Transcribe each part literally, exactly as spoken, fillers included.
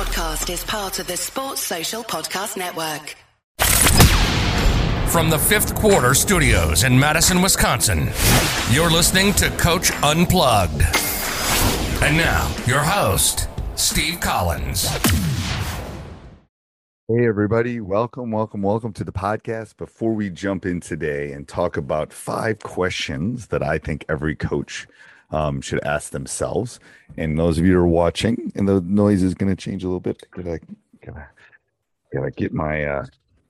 podcast is part of the Sports Social Podcast Network. From the Fifth Quarter Studios in Madison, Wisconsin, you're listening to Coach Unplugged. And now, your host, Steve Collins. Hey, everybody. Welcome, welcome, welcome to the podcast. Before we jump in today and talk about five questions that I think every coach um, should ask themselves. And those of you who are watching, and the noise is going to change a little bit. Gotta, gotta, gotta get my uh,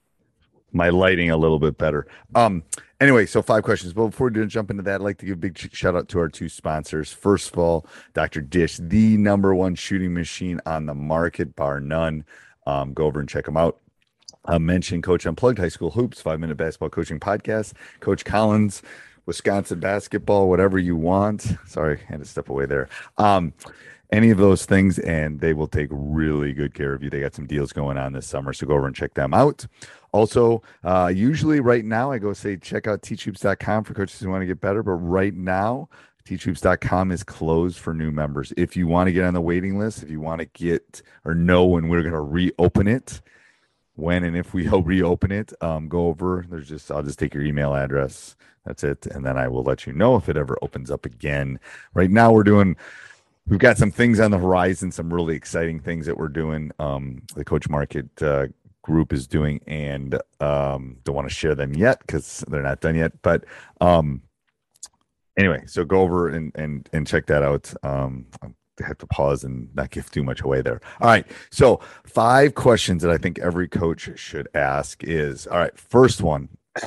my lighting a little bit better. Um, anyway, so five questions. But before we jump into that, I'd like to give a big shout out to our two sponsors. First of all, Doctor Dish, the number one shooting machine on the market, bar none. Um, go over and check them out. Uh, mention Coach Unplugged, High School Hoops, five-minute basketball coaching podcast, Coach Collins, Wisconsin basketball, whatever you want. Sorry, I had to step away there. Um, any of those things, and they will take really good care of you. They got some deals going on this summer, so go over and check them out. Also, uh, usually right now, I go say check out teach hoops dot com for coaches who want to get better, but right now, teach hoops dot com is closed for new members. If you want to get on the waiting list, if you want to get or know when we're going to reopen it, when and if we reopen it, um, go over. There's just I'll just take your email address. That's it, and then I will let you know if it ever opens up again. Right now, we're doing. We've got some things on the horizon, some really exciting things that we're doing. Um, the Coach Market uh, group is doing, and um, don't want to share them yet because they're not done yet. But um, anyway, so go over and and and check that out. Um, I have to pause and not give too much away there. All right, so five questions that I think every coach should ask is, all right, first one,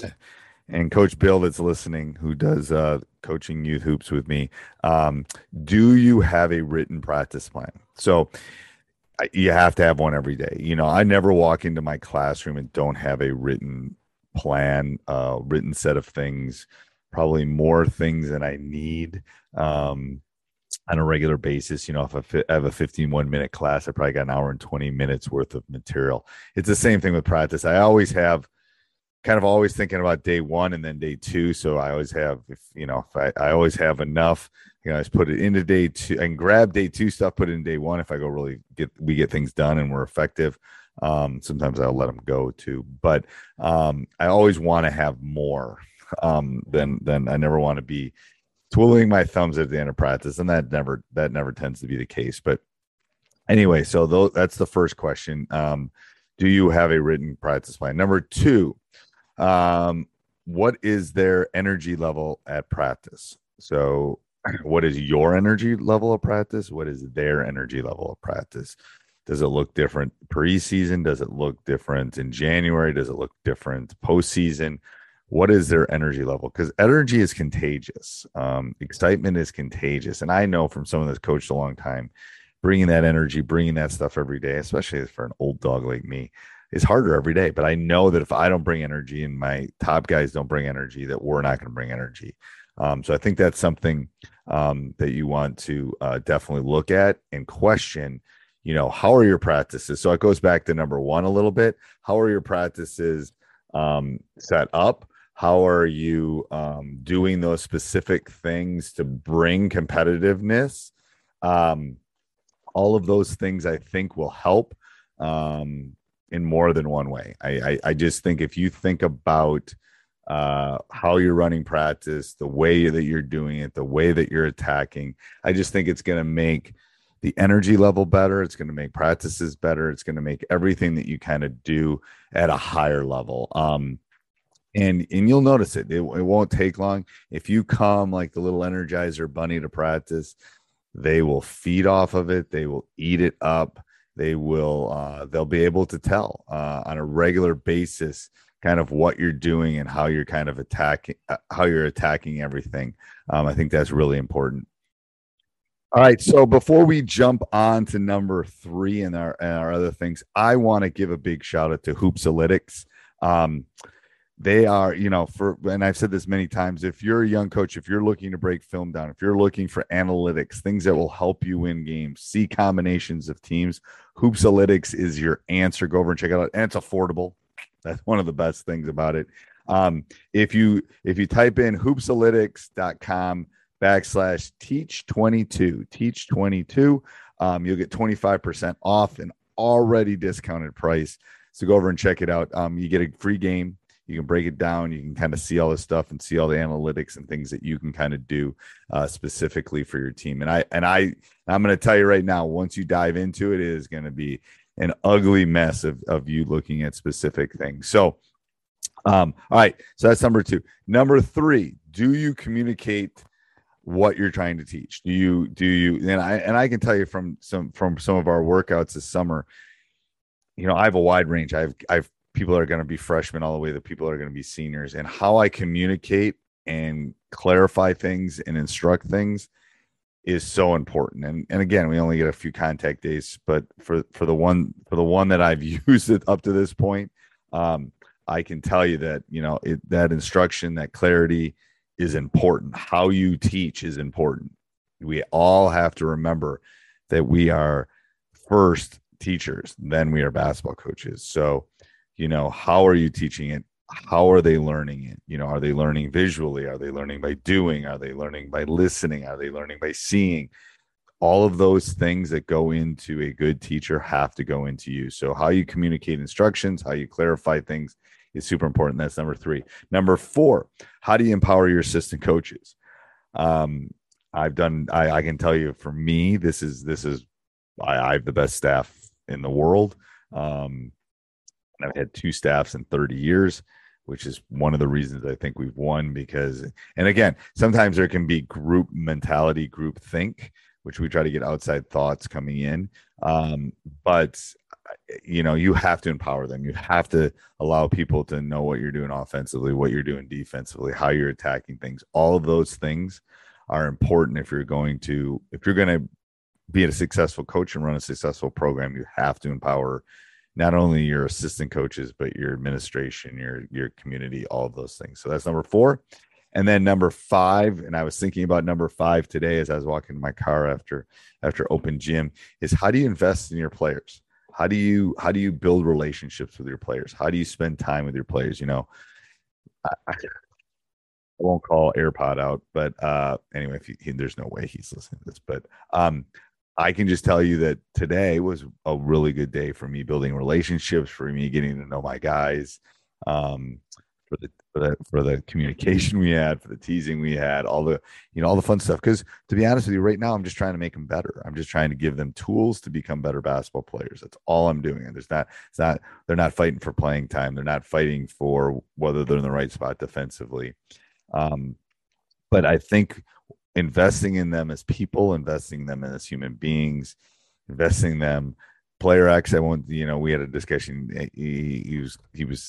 and Coach Bill that's listening, who does uh, coaching youth hoops with me, um, do you have a written practice plan? So I, you have to have one every day. You know, I never walk into my classroom and don't have a written plan, uh, written set of things, probably more things than I need um, on a regular basis. You know, if I, fi- I have a fifteen-one minute class, I probably got an hour and twenty minutes worth of material. It's the same thing with practice. I always have kind of always thinking about day one and then day two. So I always have, if you know, if I, I always have enough, you know, I just put it into day two and grab day two stuff, put it in day one. If I go really get, we get things done and we're effective. Um, sometimes I'll let them go too, but um, I always want to have more um, than, than I never want to be twiddling my thumbs at the end of practice. And that never, that never tends to be the case. But anyway, so th- that's the first question. Um, do you have a written practice plan? Number two, um, what is their energy level at practice? So what is your energy level of practice? What is their energy level of practice? Does it look different preseason? Does it look different in January? Does it look different postseason? What is their energy level? Because energy is contagious. Um, excitement is contagious. And I know from someone that's coached a long time, bringing that energy, bringing that stuff every day, especially for an old dog like me, is harder every day. But I know that if I don't bring energy and my top guys don't bring energy, that we're not going to bring energy. Um, so I think that's something um, that you want to uh, definitely look at and question. You know, how are your practices? So it goes back to number one a little bit. How are your practices um, set up? How are you um, doing those specific things to bring competitiveness? Um, all of those things I think will help um, in more than one way. I, I, I just think if you think about uh, how you're running practice, the way that you're doing it, the way that you're attacking, I just think it's going to make the energy level better. It's going to make practices better. It's going to make everything that you kind of do at a higher level. Um, and, and you'll notice it. it. It won't take long. If you come like the little Energizer bunny to practice, they will feed off of it. They will eat it up. They will, uh, they'll be able to tell uh, on a regular basis kind of what you're doing and how you're kind of attacking, uh, how you're attacking everything. Um, I think that's really important. All right, so before we jump on to number three and our, and our other things, I want to give a big shout out to Hoopsalytics. Um, They are, you know, for, and I've said this many times, if you're a young coach, if you're looking to break film down, if you're looking for analytics, things that will help you win games, see combinations of teams, Hoopsalytics is your answer. Go over and check it out. And it's affordable. That's one of the best things about it. Um, if you, if you type in hoopsalytics.com backslash teach 22, teach 22, um, you'll get twenty-five percent off and already discounted price. So go over and check it out. Um, you get a free game. You can break it down. You can kind of see all this stuff and see all the analytics and things that you can kind of do uh, specifically for your team. And I and I I'm going to tell you right now, once you dive into it, it is going to be an ugly mess of of you looking at specific things. So, um, all right. So that's number two. Number three, do you communicate what you're trying to teach? Do you do you and I and I can tell you from some from some of our workouts this summer, you know, I have a wide range. I've I've people are going to be freshmen all the way to people are going to be seniors, and how I communicate and clarify things and instruct things is so important. And and again, we only get a few contact days, but for for the one for the one that I've used it up to this point, um, I can tell you that, you know, it, that instruction, that clarity is important. How you teach is important. We all have to remember that we are first teachers, then we are basketball coaches. So, you know, how are you teaching it? How are they learning it? You know, are they learning visually? Are they learning by doing? Are they learning by listening? Are they learning by seeing? All of those things that go into a good teacher have to go into you. So how you communicate instructions, how you clarify things is super important. That's number three. Number four, how do you empower your assistant coaches? Um, I've done, I, I can tell you for me, this is, this is, I, I have the best staff in the world. Um, And I've had two staffs in thirty years, which is one of the reasons I think we've won. Because, and again, sometimes there can be group mentality, group think, which we try to get outside thoughts coming in. Um, but, you know, you have to empower them. You have to allow people to know what you're doing offensively, what you're doing defensively, how you're attacking things. All of those things are important if you're going to, if you're going to be a successful coach and run a successful program. You have to empower not only your assistant coaches, but your administration, your your community, all of those things. So that's number four. And then number five, and I was thinking about number five today as I was walking in my car after after open gym, is how do you invest in your players? How do you how do you build relationships with your players? How do you spend time with your players? You know, I, I won't call AirPod out, but uh, anyway, if he, he, there's no way he's listening to this, but um, I can just tell you that today was a really good day for me building relationships, for me getting to know my guys, um, for the, for the, for the communication we had, for the teasing we had, all the, you know, all the fun stuff. Cause to be honest with you, right now, I'm just trying to make them better. I'm just trying to give them tools to become better basketball players. That's all I'm doing. And there's not, it's not, they're not fighting for playing time. They're not fighting for whether they're in the right spot defensively. Um, but I think investing in them as people, investing in them as human beings, investing them. Player X, I won't, you know, we had a discussion. He, he was, he was,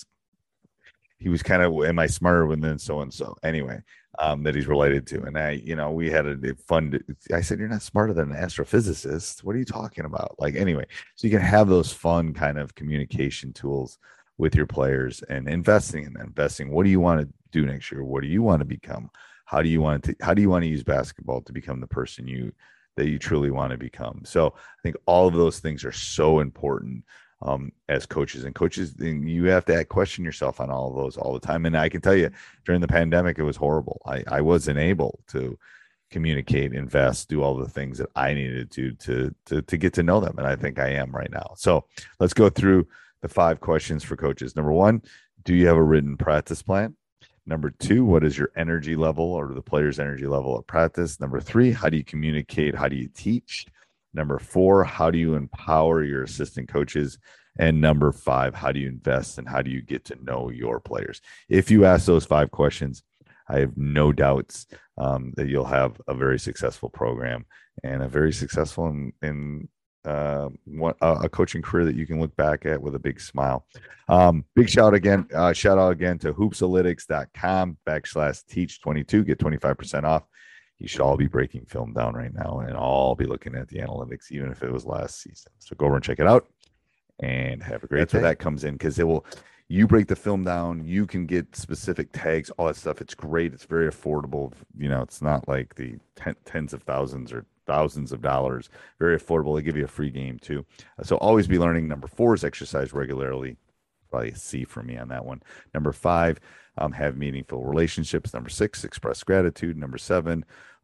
he was kind of, am I smarter than so and so? Anyway, um, that he's related to, and I, you know, we had a, a fun. I said, "You're not smarter than an astrophysicist. What are you talking about?" Like, anyway, so you can have those fun kind of communication tools with your players and investing in them. Investing. What do you want to do next year? What do you want to become? How do you want to, how do you want to use basketball to become the person you, that you truly want to become? So I think all of those things are so important um, as coaches and coaches. And you have to question yourself on all of those all the time. And I can tell you during the pandemic, it was horrible. I, I wasn't able to communicate, invest, do all the things that I needed to, to, to, to get to know them. And I think I am right now. So let's go through the five questions for coaches. Number one, do you have a written practice plan? Number two, what is your energy level or the player's energy level at practice? Number three, how do you communicate? How do you teach? Number four, how do you empower your assistant coaches? And number five, how do you invest and how do you get to know your players? If you ask those five questions, I have no doubts um, that you'll have a very successful program and a very successful in, in uh, one, uh, a coaching career that you can look back at with a big smile. Um, big shout again, uh, shout out again to hoopsalytics.com backslash teach 22, get twenty-five percent off. You should all be breaking film down right now and all be looking at the analytics, even if it was last season. So go over and check it out and have a great That's day. Where that comes in, because it will, you break the film down, you can get specific tags, all that stuff. It's great. It's very affordable. You know, it's not like the ten, tens of thousands or thousands of dollars. Very affordable. They give you a free game too. So always be learning. Number four is exercise regularly. Probably a C for me on that one. Number five, um, have meaningful relationships. Number six, express gratitude. Number seven,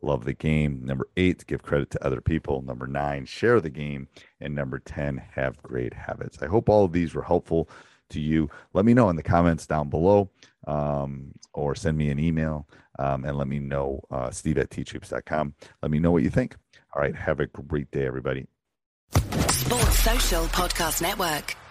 love the game. Number eight, give credit to other people. Number nine, share the game. And number ten, have great habits. I hope all of these were helpful to you. Let me know in the comments down below, um, or send me an email, um, and let me know, uh, Steve at teach hoops dot com. Let me know what you think. All right. Have a great day, everybody. Sports Social Podcast Network.